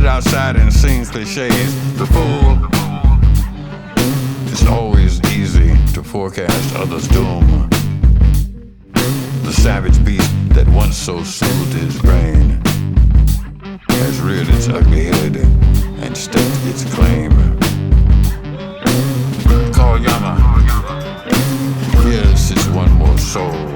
outside and sings cliches. The fool, it's always easy to forecast others' doom. The savage beast that once so soothed his brain has reared its ugly head and staked its claim. Call Yama, here's his one more soul.